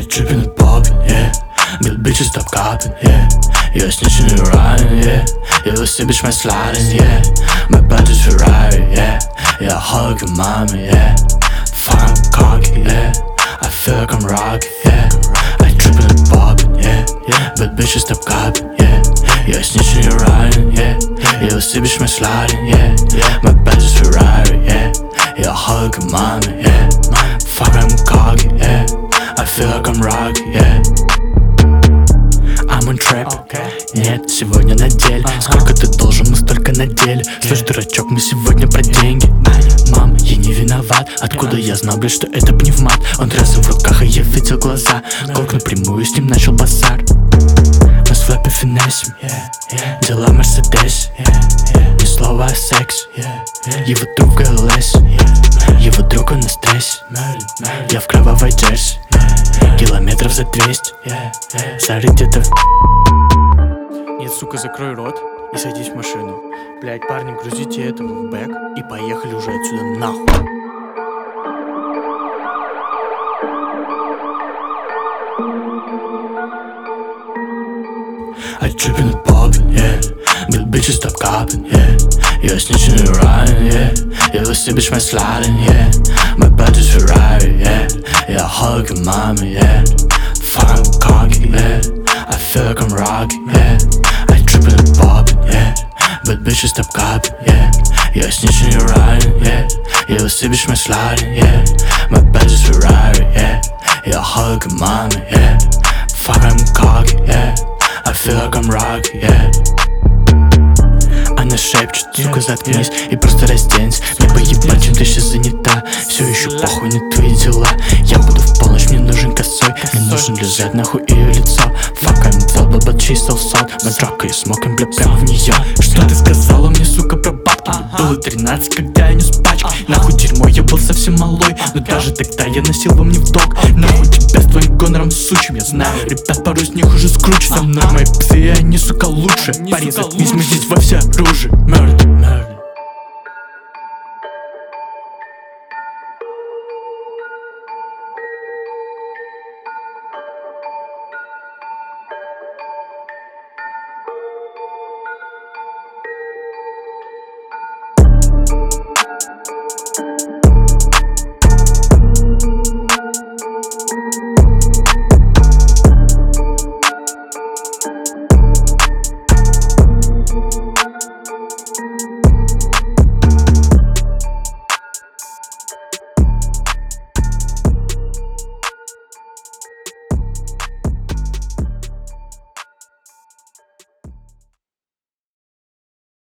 drippin' and poppin', yeah. Good bitches stop copping, yeah. You're snitching and riding, yeah. You will see bitch my sliding, yeah. My budget's Ferrari, yeah. Yeah, I hug your mama, yeah. Fuck, I'm cocky, yeah. I feel like I'm rocky, yeah. I drippin' and poppin', yeah. But bitches stop copping, yeah. You're snitching and riding, yeah. You will see bitch my sliding, yeah. My budget's Ferrari, yeah. Yeah, I hug your mama, yeah. Fuck, I'm cocky, yeah. I feel like I'm rocky, yeah. I'm on trap, нет, сегодня на деле. Сколько ты должен, мы столько на деле. Слышь, дурачок, мы сегодня про деньги. Мам, я не виноват. Откуда я знал, блядь, что это пневмат? Он трясся в руках, и я видел глаза. Колк напрямую, с ним начал базар. Мы с флэпе финесим, дела в Мерседесе. Ни слова о сексе. Его друг ЛС, его друг он на стрессе. Я в кровавой джерси, километров за 200. Зарыть где-то в... Нет, сука, закрой рот и садись в машину. Блять, парни, грузите этого в бэк и поехали уже отсюда нахуй. I drippin' and poppin', yeah. Good bitches stop copping, yeah. You're snitching and riding, yeah. You will see bitch my sliding, yeah. My budget's Ferrari, yeah. Yeah, I hug your mama, yeah. Fuck, I'm cocky, yeah. I feel like I'm rocky, yeah. I drippin' and poppin', yeah. But bitches stop copping, yeah. You're snitching and riding, yeah. You will see bitch my sliding, yeah. My budget's Ferrari, yeah. Yeah, I hug your mama, yeah. Fuck, I'm cocky, yeah. I feel like I'm rocky, yeah. Она шепчет, сука, заткнись и просто разденься. Не поебать, чем ты сейчас занята. Все еще похуй на твои дела. Я буду в полночь, мне нужен косой. Мне нужно лежать нахуй ее лицо. Fuck, I'm filled with чистый солд. Мы дракой смоком, бля, прямо в нее. Что ты сказала мне, сука, про бабки? Мне было 13, когда я нес пачки. Нахуй дерьмо, я был совсем малой. Но даже тогда я носил вам не в дог. Нахуй тебя с твоим гонором сучим. Я знаю, ребят, порой с них уже скручу. Со мной мои псы, они, сука, лучше. Парень, заткнись, мы здесь во всеоружии. Murder, murder.